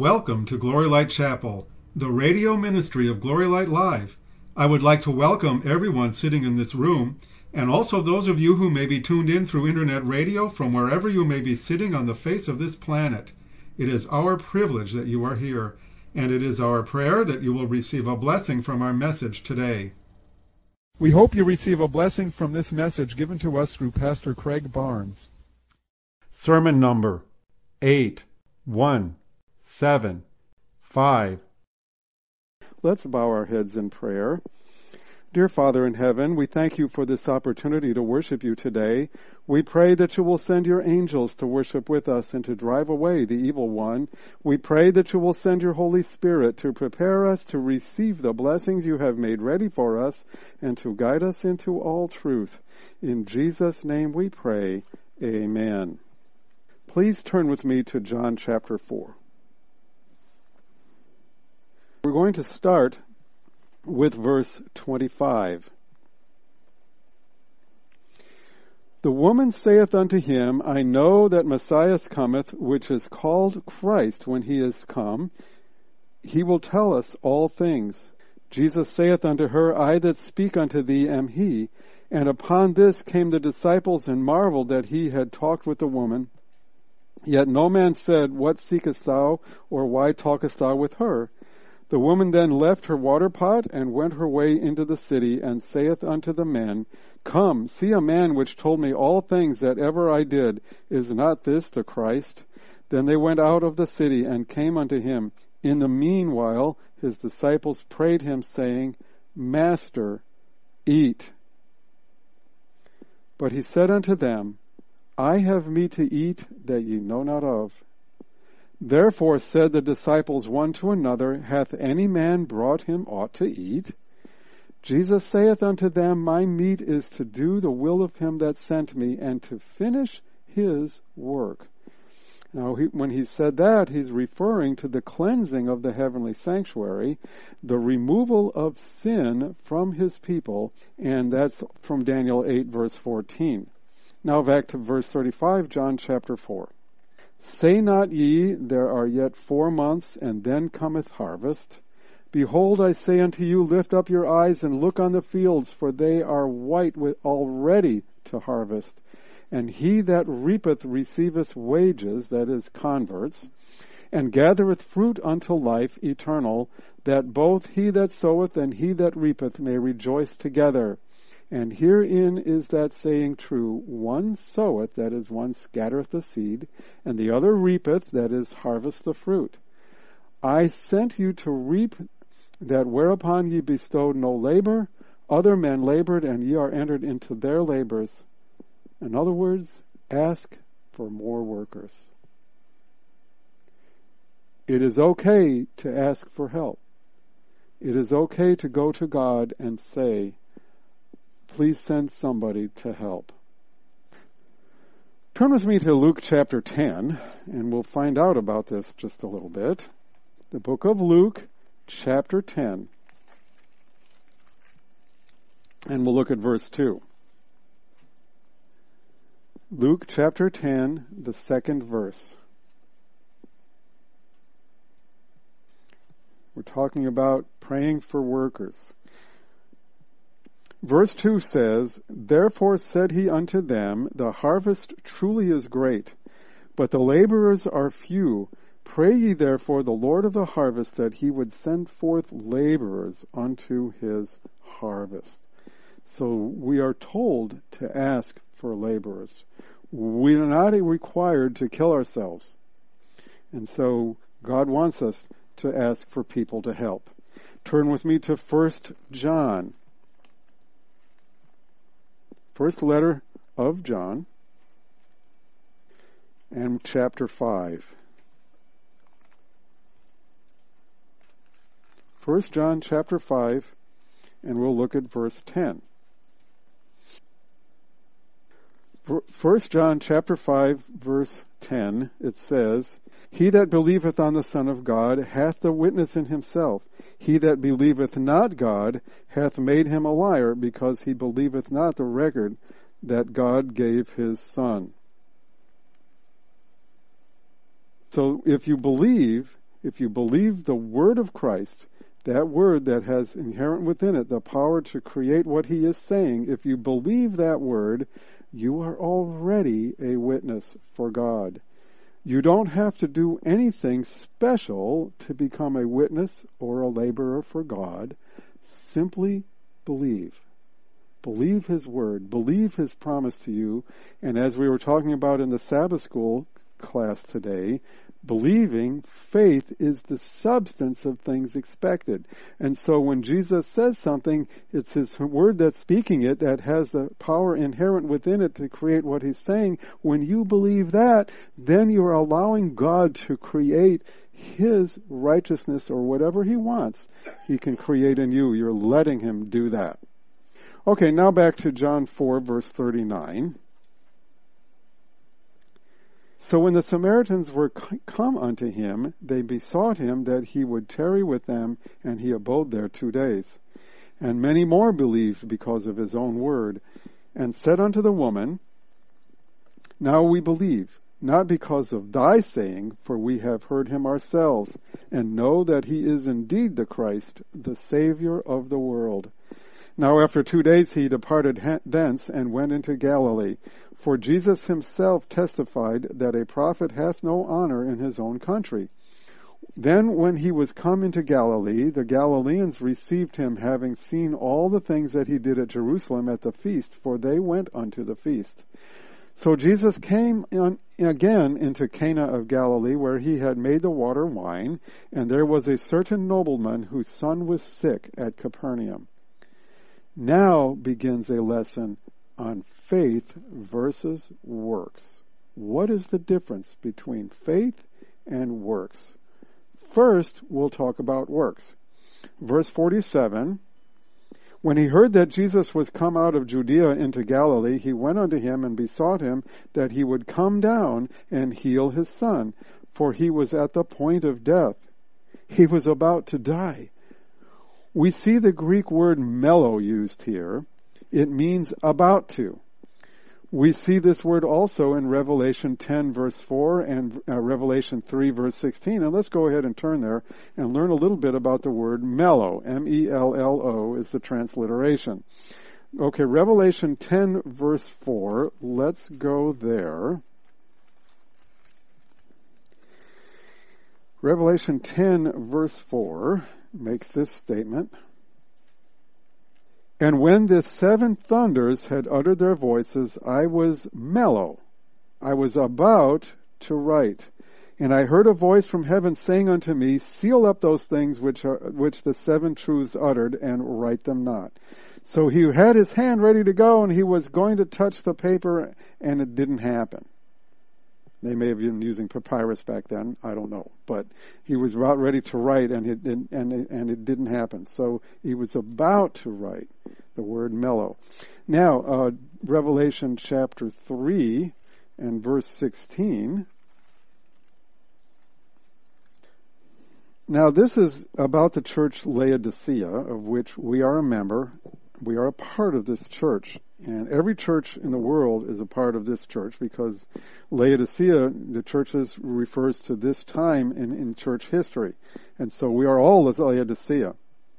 Welcome to Glory Light Chapel, the radio ministry of Glory Light Live. I would like to welcome everyone sitting in this room, and also those of you who may be tuned in through internet radio from wherever you may be sitting on the face of this planet. It is our privilege that you are here, and it is our prayer that you will receive a blessing from our message today. We hope you receive a blessing from this message given to us through Pastor Craig Barnes. Sermon number 817. Let's bow our heads in prayer. Dear Father in heaven, we thank you for this opportunity to worship you today. We pray that you will send your angels to worship with us and to drive away the evil one. We pray that you will send your Holy Spirit to prepare us to receive the blessings you have made ready for us and to guide us into all truth. In Jesus' name we pray. Amen. Please turn with me to John chapter 4. We're going to start with verse 25. The woman saith unto him, I know that Messiah cometh, which is called Christ. When he is come, he will tell us all things. Jesus saith unto her, I that speak unto thee am he. And upon this came the disciples and marveled that he had talked with the woman. Yet no man said, What seekest thou, or why talkest thou with her? The woman then left her water pot, and went her way into the city, and saith unto the men, Come, see a man which told me all things that ever I did. Is not this the Christ? Then they went out of the city, and came unto him. In the meanwhile his disciples prayed him, saying, Master, eat. But he said unto them, I have meat to eat that ye know not of. Therefore said the disciples one to another, Hath any man brought him aught to eat? Jesus saith unto them, My meat is to do the will of him that sent me, and to finish his work. Now, when he said that, he's referring to the cleansing of the heavenly sanctuary, the removal of sin from his people, and that's from Daniel 8, verse 14. Now back to verse 35, John chapter 4. Say not ye, there are yet 4 months, and then cometh harvest. Behold, I say unto you, lift up your eyes and look on the fields, for they are white already to harvest. And he that reapeth receiveth wages, that is, converts, and gathereth fruit unto life eternal, that both he that soweth and he that reapeth may rejoice together. And herein is that saying true, one soweth, that is, one scattereth the seed, and the other reapeth, that is, harvest the fruit. I sent you to reap that whereupon ye bestowed no labor, other men labored, and ye are entered into their labors. In other words, ask for more workers. It is okay to ask for help. It is okay to go to God and say, Please send somebody to help. Turn with me to Luke chapter 10, and we'll find out about this just a little bit. The book of Luke, chapter 10. And we'll look at verse 2. Luke chapter 10, the second verse. We're talking about praying for workers. Verse 2 says, Therefore said he unto them, The harvest truly is great, but the laborers are few. Pray ye therefore the Lord of the harvest that he would send forth laborers unto his harvest. So we are told to ask for laborers. We are not required to kill ourselves. And so God wants us to ask for people to help. Turn with me to 1 John. First letter of John, and chapter 5. 1 John chapter 5, and we'll look at verse 10. 1 John chapter 5, verse 10, it says, He that believeth on the Son of God hath the witness in himself. He that believeth not God hath made him a liar, because he believeth not the record that God gave his Son. So if you believe, if you believe the word of Christ, that word that has inherent within it the power to create what he is saying, if you believe that word, you are already a witness for God. You don't have to do anything special to become a witness or a laborer for God. Simply believe. Believe his word. Believe his promise to you. And as we were talking about in the Sabbath school class today, believing, faith is the substance of things expected. And so when Jesus says something, it's his word that's speaking it that has the power inherent within it to create what he's saying. When you believe that, then you're allowing God to create his righteousness or whatever he wants. He can create in you. You're letting him do that. Okay, now back to John 4, verse 39. So when the Samaritans were come unto him, they besought him that he would tarry with them, and he abode there 2 days. And many more believed because of his own word, and said unto the woman, Now we believe, not because of thy saying, for we have heard him ourselves, and know that he is indeed the Christ, the Savior of the world. Now after 2 days he departed thence, and went into Galilee. For Jesus himself testified that a prophet hath no honor in his own country. Then when he was come into Galilee, the Galileans received him, having seen all the things that he did at Jerusalem at the feast, for they went unto the feast. So Jesus came again into Cana of Galilee, where he had made the water wine, and there was a certain nobleman whose son was sick at Capernaum. Now begins a lesson on faith versus works. What is the difference between faith and works? First, we'll talk about works. Verse 47, When he heard that Jesus was come out of Judea into Galilee, he went unto him and besought him that he would come down and heal his son, for he was at the point of death. He was about to die. We see the Greek word mello used here. It means about to. We see this word also in Revelation 10 verse 4 and Revelation 3 verse 16. And let's go ahead and turn there and learn a little bit about the word mello. M-E-L-L-O is the transliteration. Okay, Revelation 10 verse 4. Let's go there. Revelation 10 verse 4 makes this statement. And when the 7 thunders had uttered their voices, I was mellow. I was about to write. And I heard a voice from heaven saying unto me, Seal up those things which the 7 truths uttered, and write them not. So he had his hand ready to go, and he was going to touch the paper, and it didn't happen. They may have been using papyrus back then. I don't know. But he was about ready to write, and it didn't happen. So he was about to write the word mellow. Now, Revelation chapter 3 and verse 16. Now, this is about the church Laodicea, of which we are a member. We are a part of this church. And every church in the world is a part of this church, because Laodicea, the churches, refers to this time in church history. And so we are all of Laodicea.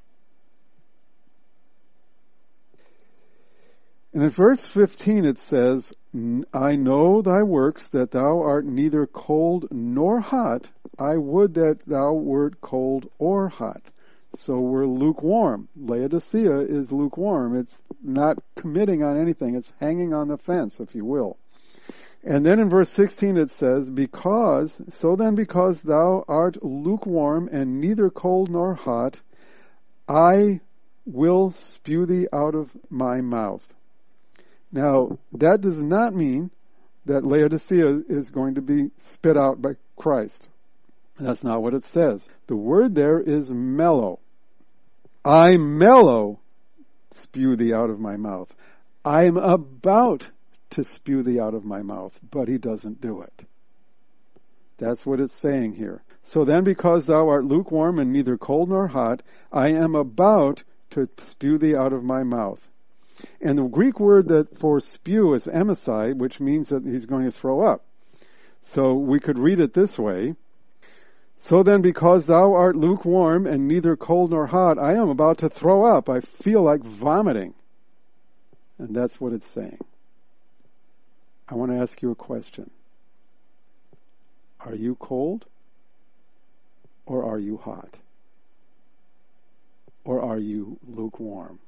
And in verse 15 it says, I know thy works, that thou art neither cold nor hot. I would that thou wert cold or hot. So we're lukewarm. Laodicea is lukewarm. It's not committing on anything. It's hanging on the fence, if you will. And then in verse 16 it says, because thou art lukewarm and neither cold nor hot, I will spew thee out of my mouth. Now, that does not mean that Laodicea is going to be spit out by Christ. That's not what it says. The word there is mellow. I mellow spew thee out of my mouth. I am about to spew thee out of my mouth, but he doesn't do it. That's what it's saying here. So then, because thou art lukewarm and neither cold nor hot, I am about to spew thee out of my mouth. And the Greek word that for spew is emisai, which means that he's going to throw up. So we could read it this way. So then, because thou art lukewarm and neither cold nor hot, I am about to throw up. I feel like vomiting. And that's what it's saying. I want to ask you a question. Are you cold? Or are you hot? Or are you lukewarm?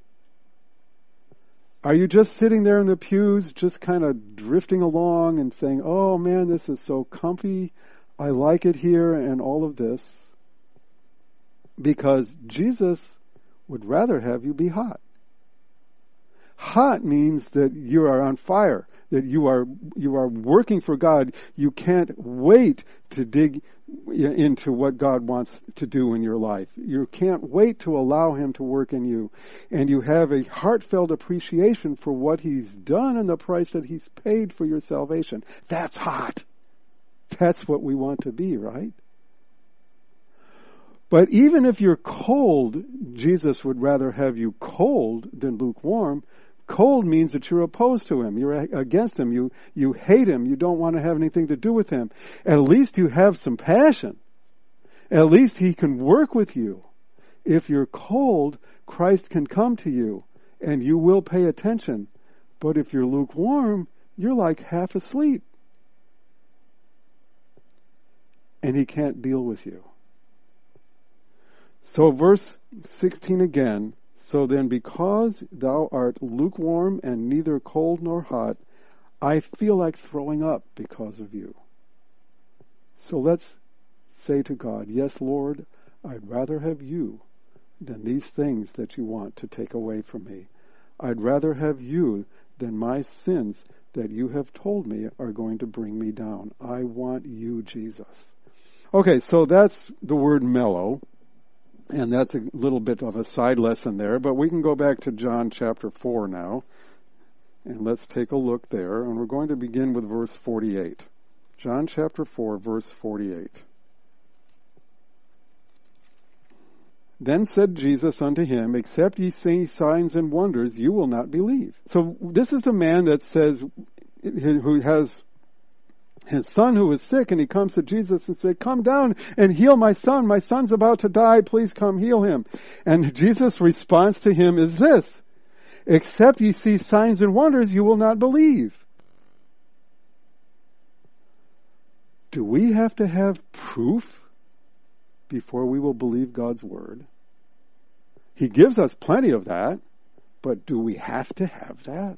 Are you just sitting there in the pews, just kind of drifting along and saying, oh man, this is so comfy, I like it here, and all of this? Because Jesus would rather have you be hot. Hot means that you are on fire, that you are working for God. You can't wait to dig into what God wants to do in your life. You can't wait to allow Him to work in you. And you have a heartfelt appreciation for what He's done and the price that He's paid for your salvation. That's hot. That's what we want to be, right? But even if you're cold, Jesus would rather have you cold than lukewarm. Cold means that you're opposed to Him. You're against Him. You hate Him. You don't want to have anything to do with Him. At least you have some passion. At least He can work with you. If you're cold, Christ can come to you and you will pay attention. But if you're lukewarm, you're like half asleep. And He can't deal with you. So verse 16 again. So then, because thou art lukewarm and neither cold nor hot, I feel like throwing up because of you. So let's say to God, yes, Lord, I'd rather have you than these things that you want to take away from me. I'd rather have you than my sins that you have told me are going to bring me down. I want you, Jesus. Okay, so that's the word mellow. And that's a little bit of a side lesson there, but we can go back to John chapter 4 now, and let's take a look there, and we're going to begin with verse 48. John chapter 4, verse 48. Then said Jesus unto him, except ye see signs and wonders, you will not believe. So this is a man that says, who has his son who was sick, and he comes to Jesus and said, come down and heal my son. My son's about to die. Please come heal him. And Jesus' response to him is this, except ye see signs and wonders, you will not believe. Do we have to have proof before we will believe God's word? He gives us plenty of that, but do we have to have that?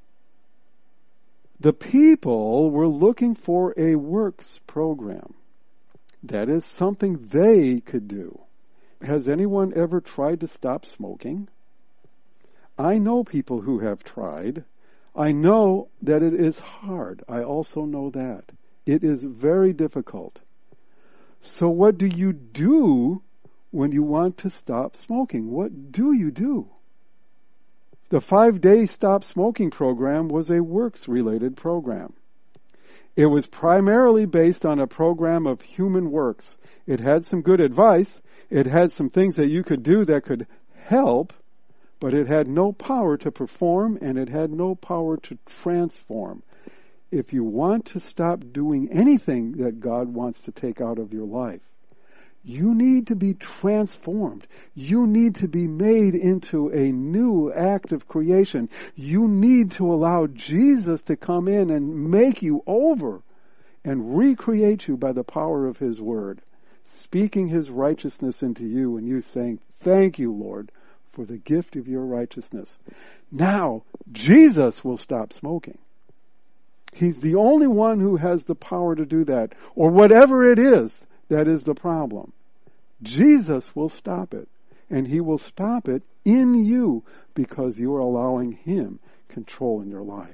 The people were looking for a works program. That is something they could do. Has anyone ever tried to stop smoking? I know people who have tried. I know that it is hard. I also know that. It is very difficult. So what do you do when you want to stop smoking? What do you do? The 5-day stop smoking program was a works-related program. It was primarily based on a program of human works. It had some good advice. It had some things that you could do that could help, but it had no power to perform, and it had no power to transform. If you want to stop doing anything that God wants to take out of your life, you need to be transformed. You need to be made into a new act of creation. You need to allow Jesus to come in and make you over and recreate you by the power of His Word, speaking His righteousness into you and you saying, thank you, Lord, for the gift of your righteousness. Now, Jesus will stop smoking. He's the only one who has the power to do that, or whatever it is that is the problem. Jesus will stop it, and He will stop it in you because you are allowing Him control in your life.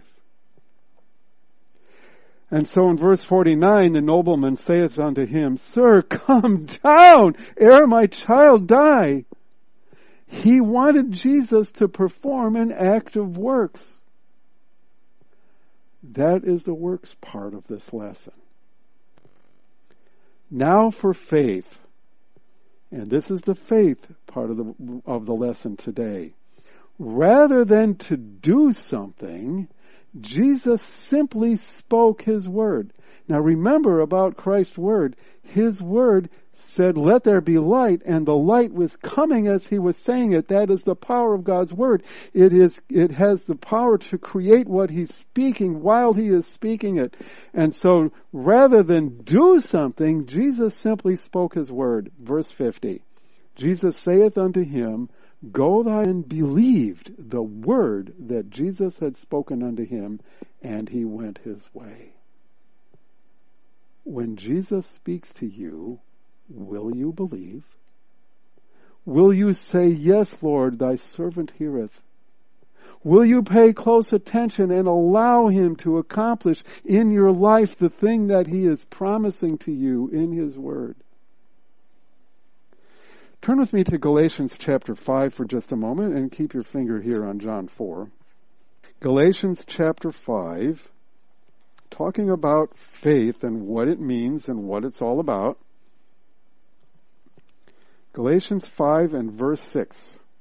And so in verse 49, the nobleman saith unto him, Sir, come down, ere my child die. He wanted Jesus to perform an act of works. That is the works part of this lesson. Now for faith. And this is the faith part of the lesson today. Rather than to do something, Jesus simply spoke His word. Now remember about Christ's word. His word said, let there be light, and the light was coming as he was saying it. That is the power of God's word. It has the power to create what he's speaking while he is speaking it. And so rather than do something, Jesus simply spoke his word. Verse 50. Jesus saith unto him, go thou and believed the word that Jesus had spoken unto him, and he went his way. When Jesus speaks to you, will you believe? Will you say, yes, Lord, thy servant heareth? Will you pay close attention and allow him to accomplish in your life the thing that he is promising to you in his word? Turn with me to Galatians chapter 5 for just a moment and keep your finger here on John 4. Galatians chapter 5, talking about faith and what it means and what it's all about. Galatians 5 and verse 6.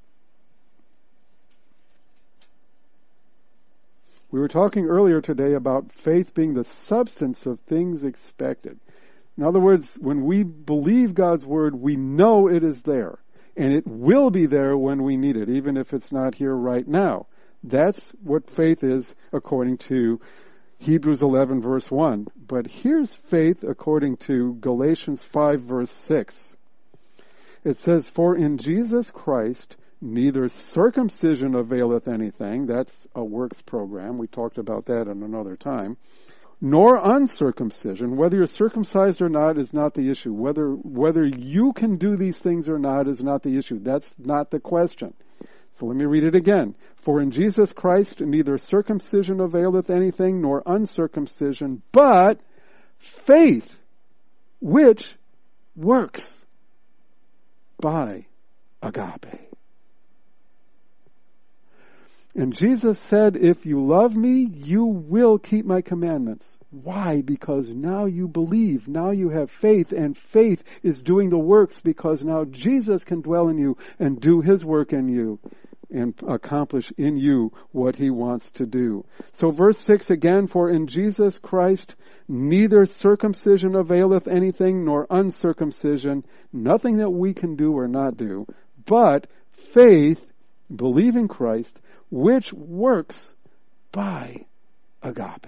We were talking earlier today about faith being the substance of things expected. In other words, when we believe God's word, we know it is there. And it will be there when we need it, even if it's not here right now. That's what faith is according to Hebrews 11 verse 1. But here's faith according to Galatians 5 verse 6. It says, for in Jesus Christ neither circumcision availeth anything. That's a works program. We talked about that in another time. Nor uncircumcision. Whether you're circumcised or not is not the issue. Whether you can do these things or not is not the issue. That's not the question. So let me read it again. For in Jesus Christ neither circumcision availeth anything, nor uncircumcision, but faith, which works by agape. And Jesus said, if you love me, you will keep my commandments. Why? Because now you believe, now you have faith, and faith is doing the works because now Jesus can dwell in you and do his work in you and accomplish in you what he wants to do. So verse 6 again, for in Jesus Christ neither circumcision availeth anything nor uncircumcision, nothing that we can do or not do, but faith, believing Christ, which works by agape.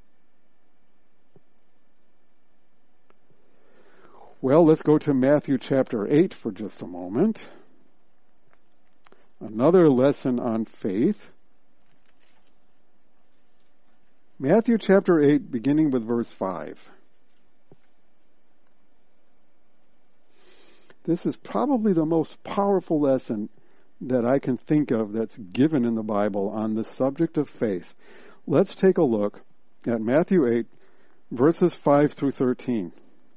Well, let's go to Matthew chapter 8 for just a moment. Another lesson on faith. Matthew chapter 8, beginning with verse 5. This is probably the most powerful lesson that I can think of that's given in the Bible on the subject of faith. Let's take a look at Matthew 8, verses 5 through 13.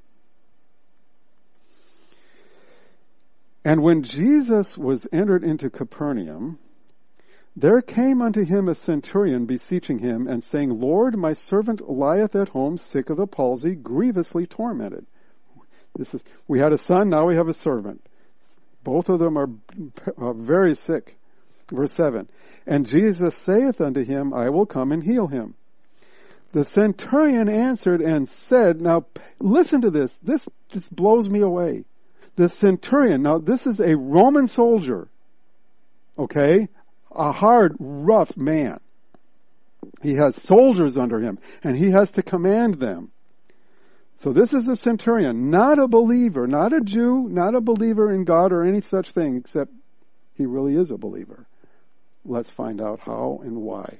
And when Jesus was entered into Capernaum, there came unto him a centurion beseeching him, and saying, Lord, my servant lieth at home sick of the palsy, grievously tormented. We had a son, now we have a servant. Both of them are very sick. Verse 7. And Jesus saith unto him, I will come and heal him. The centurion answered and said, now listen to this. This just blows me away. The centurion, now this is a Roman soldier. Okay? A hard, rough man. He has soldiers under him, and he has to command them. So this is a centurion, not a believer, not a Jew, not a believer in God or any such thing, except he really is a believer. Let's find out how and why.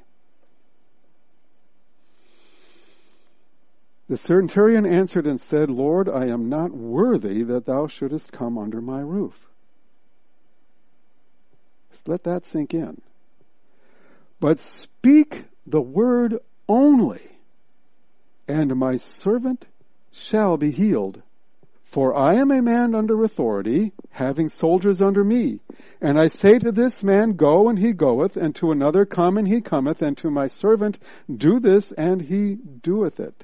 The centurion answered and said, Lord, I am not worthy that thou shouldest come under my roof. Let that sink in. But speak the word only, and my servant shall be healed. For I am a man under authority, having soldiers under me. And I say to this man, go, and he goeth, and to another, come, and he cometh, and to my servant, do this, and he doeth it.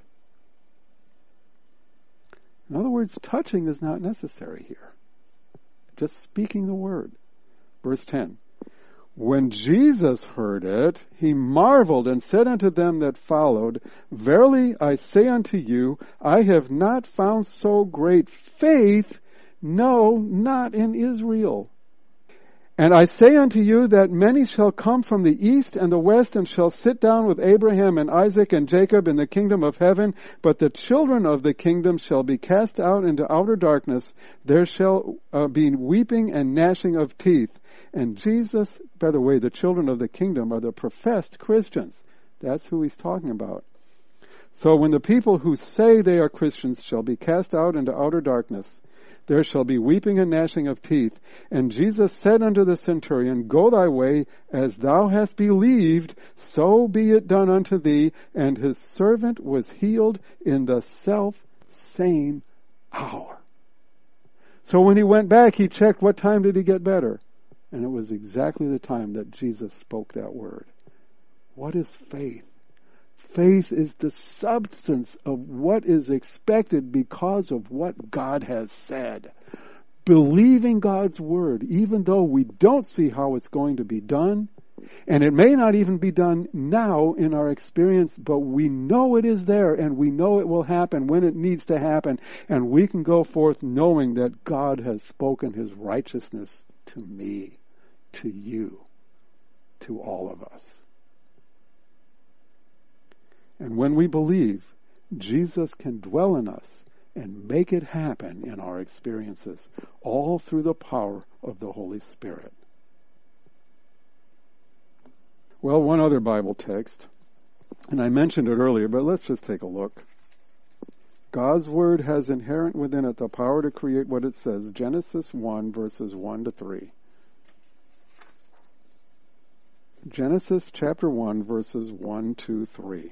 In other words, touching is not necessary here. Just speaking the word. Verse 10. When Jesus heard it, he marveled and said unto them that followed, Verily I say unto you, I have not found so great faith, no, not in Israel. And I say unto you that many shall come from the east and the west and shall sit down with Abraham and Isaac and Jacob in the kingdom of heaven, but the children of the kingdom shall be cast out into outer darkness. There shall be weeping and gnashing of teeth. And Jesus, by the way, the children of the kingdom are the professed Christians. That's who he's talking about. So when the people who say they are Christians shall be cast out into outer darkness, there shall be weeping and gnashing of teeth. And Jesus said unto the centurion, Go thy way, as thou hast believed, so be it done unto thee. And his servant was healed in the self-same hour. So when he went back, he checked what time did he get better. And it was exactly the time that Jesus spoke that word. What is faith? Faith is the substance of what is expected because of what God has said. Believing God's word, even though we don't see how it's going to be done, and it may not even be done now in our experience, but we know it is there and we know it will happen when it needs to happen, and we can go forth knowing that God has spoken his righteousness to me, to you, to all of us. And when we believe, Jesus can dwell in us and make it happen in our experiences, all through the power of the Holy Spirit. Well, one other Bible text, and I mentioned it earlier, but let's just take a look. God's Word has inherent within it the power to create what it says. Genesis 1, verses 1 to 3. Genesis chapter 1, verses 1 to 3.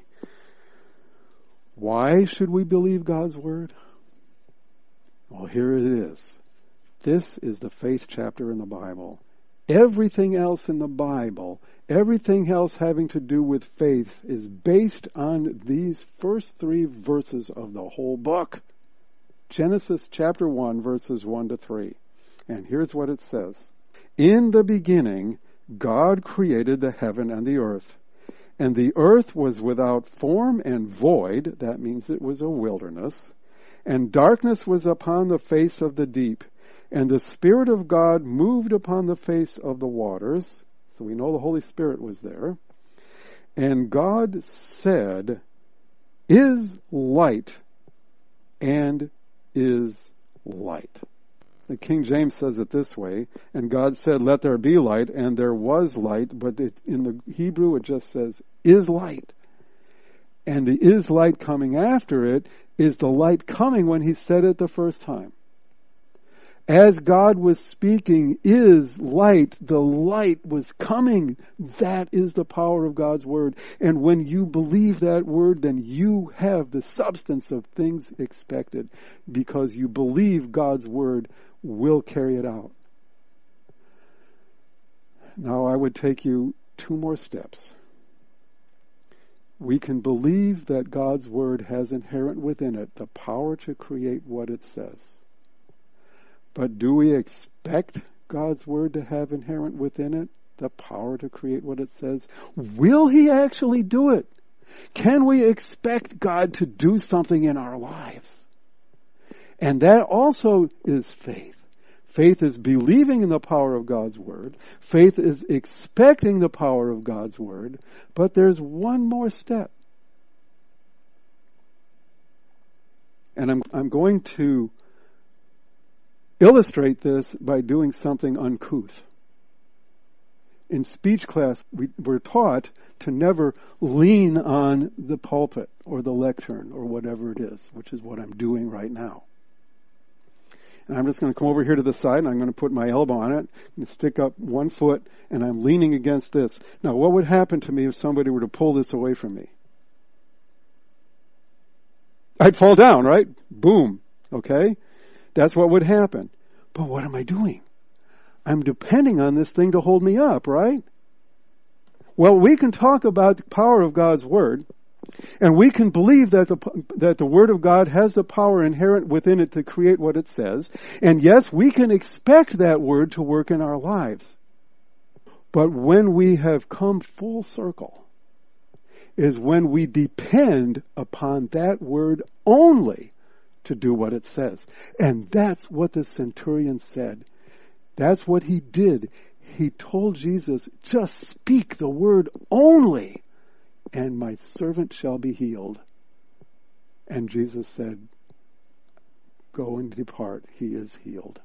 Why should we believe God's Word? Well, here it is. This is the faith chapter in the Bible. Everything else in the Bible, everything else having to do with faith, is based on these first 3 verses of the whole book. Genesis chapter 1, verses 1 to 3. And here's what it says. In the beginning, God created the heaven and the earth. And the earth was without form and void, that means it was a wilderness, and darkness was upon the face of the deep, and the Spirit of God moved upon the face of the waters. So we know the Holy Spirit was there. And God said, Is light, and is light. The King James says it this way, and God said, Let there be light, and there was light, but in the Hebrew it just says, is light. And the is light coming after it is the light coming when he said it the first time. As God was speaking, is light, the light was coming. That is the power of God's Word. And when you believe that Word, then you have the substance of things expected, because you believe God's Word will carry it out. Now I would take you 2 more steps. We can believe that God's Word has inherent within it the power to create what it says. But do we expect God's Word to have inherent within it the power to create what it says? Will He actually do it? Can we expect God to do something in our lives? And that also is faith. Faith is believing in the power of God's Word. Faith is expecting the power of God's Word. But there's one more step. And I'm going to illustrate this by doing something uncouth. In speech class, we're taught to never lean on the pulpit or the lectern or whatever it is, which is what I'm doing right now. And I'm just going to come over here to the side, and I'm going to put my elbow on it and stick up one foot, and I'm leaning against this. Now, what would happen to me if somebody were to pull this away from me? I'd fall down, right? Boom. Okay? That's what would happen. But what am I doing? I'm depending on this thing to hold me up, right? Well, we can talk about the power of God's Word, and we can believe that the Word of God has the power inherent within it to create what it says. And yes, we can expect that Word to work in our lives. But when we have come full circle, is when we depend upon that word only to do what it says. And that's what the centurion said. That's what he did. He told Jesus, just speak the word only, and my servant shall be healed. And Jesus said, go and depart. He is healed.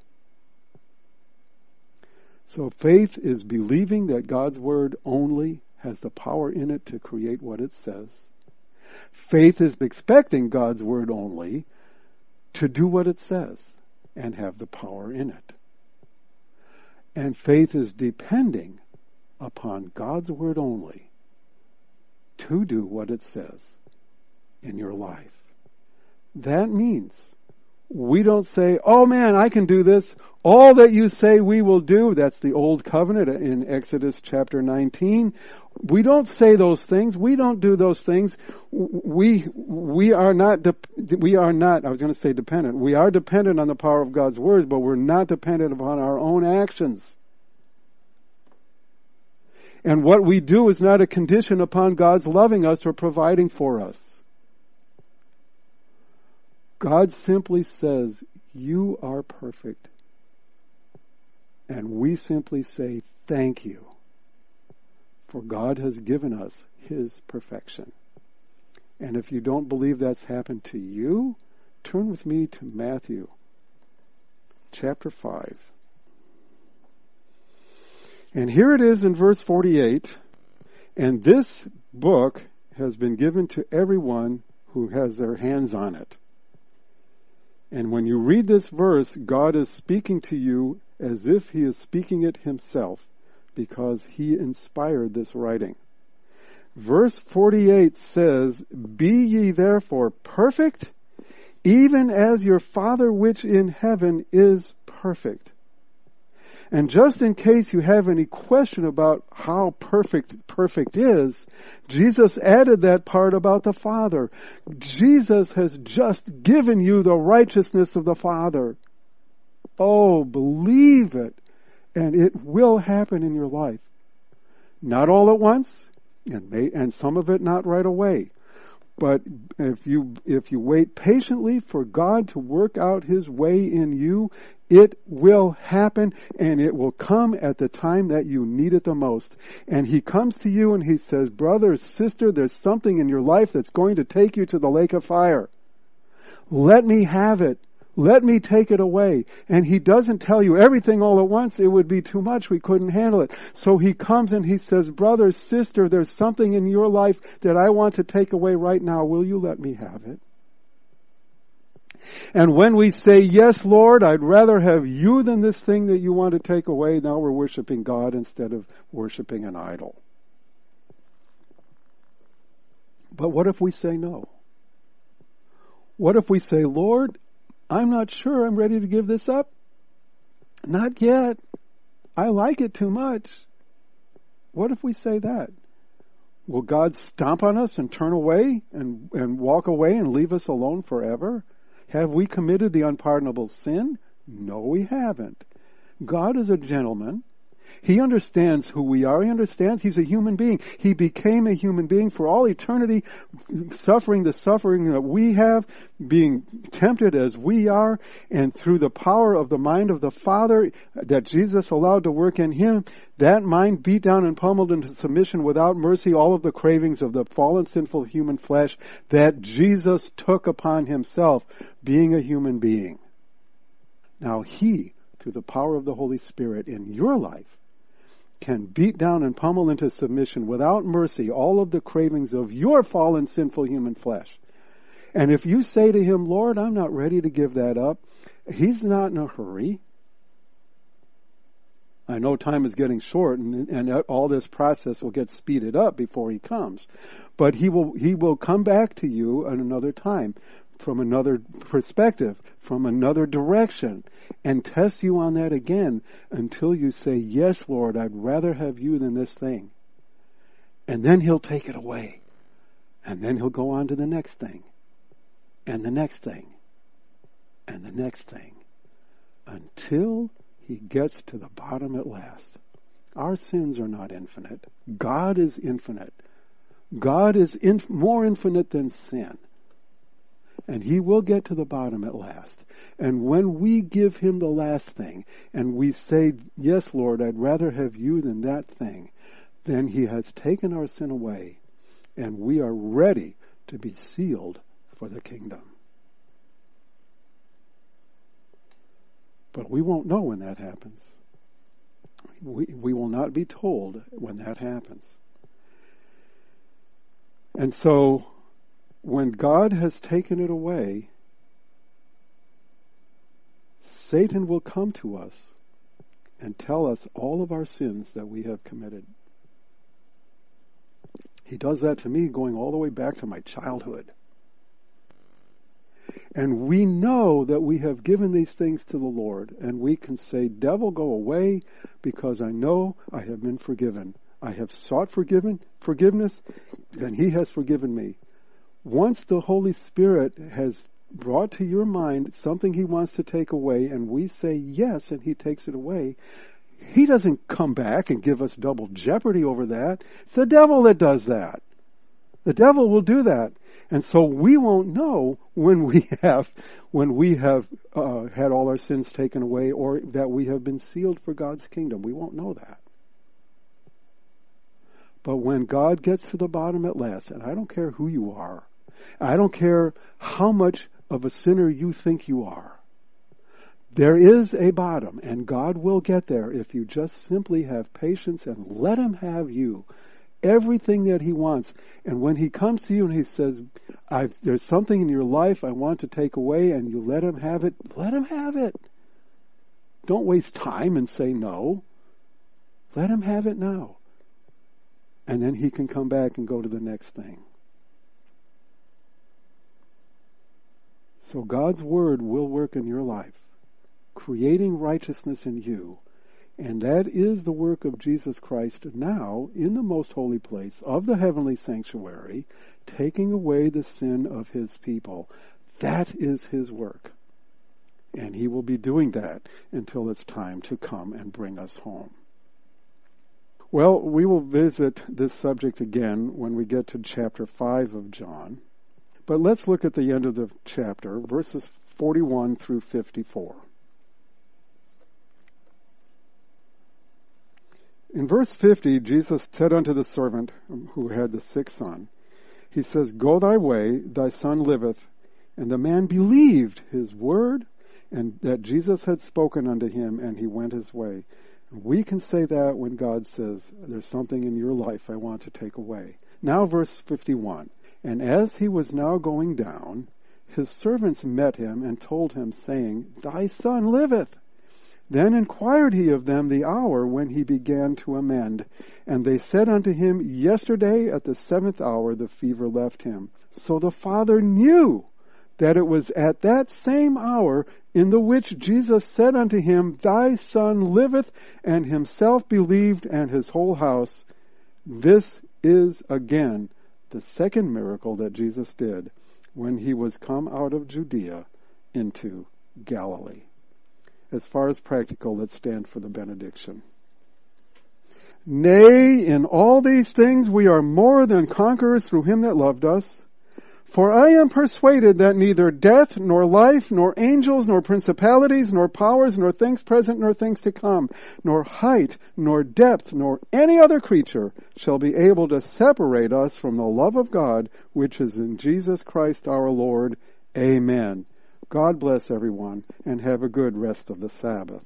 So faith is believing that God's word only has the power in it to create what it says. Faith is expecting God's word only to do what it says and have the power in it. And faith is depending upon God's word only to do what it says in your life. That means we don't say, oh man, I can do this. All that you say we will do. That's the old covenant in Exodus chapter 19. We don't say those things. We don't do those things. We are not, I was going to say dependent. We are dependent on the power of God's words, but we're not dependent upon our own actions. And what we do is not a condition upon God's loving us or providing for us. God simply says, you are perfect. And we simply say, thank you. For God has given us His perfection. And if you don't believe that's happened to you, turn with me to Matthew chapter 5. And here it is in verse 48. And this book has been given to everyone who has their hands on it. And when you read this verse, God is speaking to you as if He is speaking it Himself, because He inspired this writing. Verse 48 says, be ye therefore perfect, even as your Father which in heaven is perfect. And just in case you have any question about how perfect is, Jesus added that part about the Father. Jesus has just given you the righteousness of the Father. Oh, believe it, and it will happen in your life. Not all at once, and some of it not right away. But if you wait patiently for God to work out His way in you, it will happen, and it will come at the time that you need it the most. And He comes to you and He says, brother, sister, there's something in your life that's going to take you to the lake of fire. Let me have it. Let me take it away. And He doesn't tell you everything all at once. It would be too much. We couldn't handle it. So He comes and He says, brother, sister, there's something in your life that I want to take away right now. Will you let me have it? And when we say, yes, Lord, I'd rather have you than this thing that you want to take away, now we're worshiping God instead of worshiping an idol. But what if we say no? What if we say, Lord, I'm not sure I'm ready to give this up? Not yet. I like it too much. What if we say that? Will God stomp on us and turn away and walk away and leave us alone forever? Have we committed the unpardonable sin? No, we haven't. God is a gentleman. He understands who we are. He understands He's a human being. He became a human being for all eternity, suffering the suffering that we have, being tempted as we are, and through the power of the mind of the Father that Jesus allowed to work in Him, that mind beat down and pummeled into submission without mercy all of the cravings of the fallen sinful human flesh that Jesus took upon Himself, being a human being. Now He, through the power of the Holy Spirit in your life, can beat down and pummel into submission without mercy all of the cravings of your fallen sinful human flesh. And if you say to Him, Lord, I'm not ready to give that up, He's not in a hurry. I know time is getting short and all this process will get speeded up before He comes. But He will come back to you at another time, from another perspective, from another direction, and test you on that again until you say, yes, Lord, I'd rather have you than this thing. And then He'll take it away. And then He'll go on to the next thing. And the next thing. And the next thing. Until He gets to the bottom at last. Our sins are not infinite. God is infinite. God is more infinite than sin. And he will get to the bottom at last. And when we give him the last thing, and we say, yes, Lord, I'd rather have you than that thing, then he has taken our sin away, and we are ready to be sealed for the kingdom. But we won't know when that happens. We will not be told when that happens. And so, when God has taken it away, Satan will come to us and tell us all of our sins that we have committed. He does that to me going all the way back to my childhood. And we know that we have given these things to the Lord, and we can say, devil, go away, because I know I have been forgiven. I have sought forgiveness, and he has forgiven me. Once the Holy Spirit has brought to your mind something he wants to take away, and we say yes, and he takes it away, he doesn't come back and give us double jeopardy over that. It's the devil that does that. The devil will do that. And so we won't know when we have had all our sins taken away, or that we have been sealed for God's kingdom. We won't know that. But when God gets to the bottom at last, and I don't care who you are, I don't care how much of a sinner you think you are, there is a bottom, and God will get there if you just simply have patience and let him have you. Everything that he wants. And when he comes to you and he says, there's something in your life I want to take away, and you let him have it, let him have it. Don't waste time and say no. Let him have it now. And then he can come back and go to the next thing. So God's word will work in your life, creating righteousness in you. And that is the work of Jesus Christ now in the most holy place of the heavenly sanctuary, taking away the sin of his people. That is his work. And he will be doing that until it's time to come and bring us home. Well, we will visit this subject again when we get to chapter 5 of John. But let's look at the end of the chapter, verses 41 through 54. In verse 50, Jesus said unto the servant who had the sick son, he says, go thy way, thy son liveth. And the man believed his word, and that Jesus had spoken unto him, and he went his way. And we can say that when God says, there's something in your life I want to take away. Now verse 51, and as he was now going down, his servants met him and told him, saying, thy son liveth. Then inquired he of them the hour when he began to amend. And they said unto him, yesterday at the 7th hour the fever left him. So the father knew that it was at that same hour in the which Jesus said unto him, thy son liveth, and himself believed, and his whole house. This is again the second miracle that Jesus did when he was come out of Judea into Galilee. As far as practical, let's stand for the benediction. Nay, in all these things we are more than conquerors through him that loved us. For I am persuaded that neither death, nor life, nor angels, nor principalities, nor powers, nor things present, nor things to come, nor height, nor depth, nor any other creature shall be able to separate us from the love of God, which is in Jesus Christ our Lord. Amen. God bless everyone, and have a good rest of the Sabbath.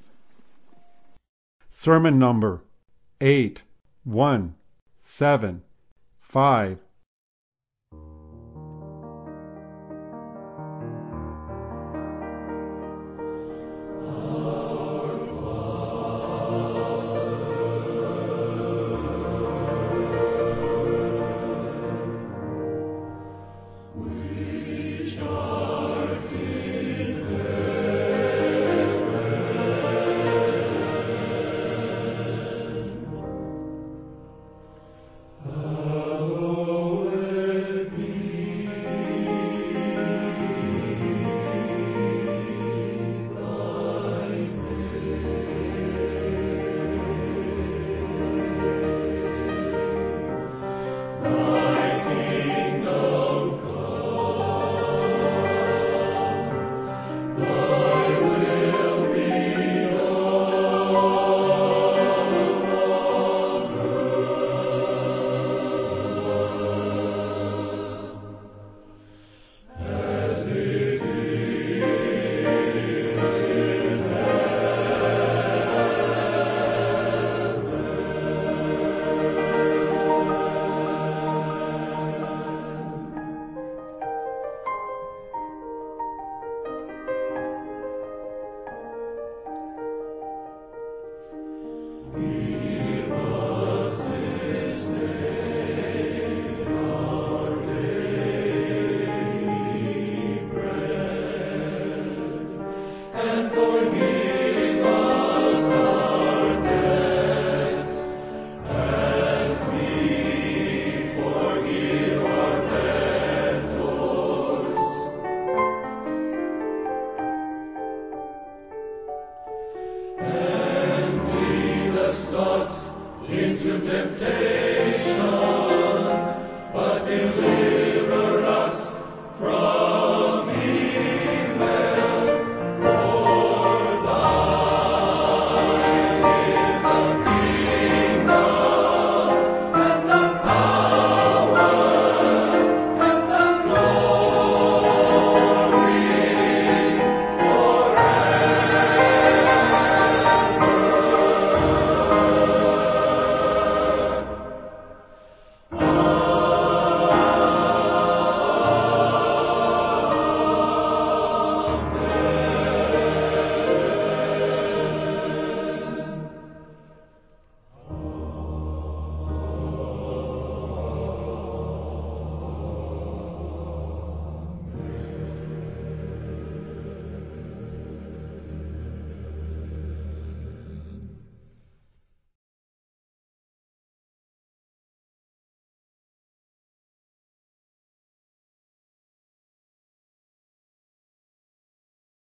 Sermon number 8175.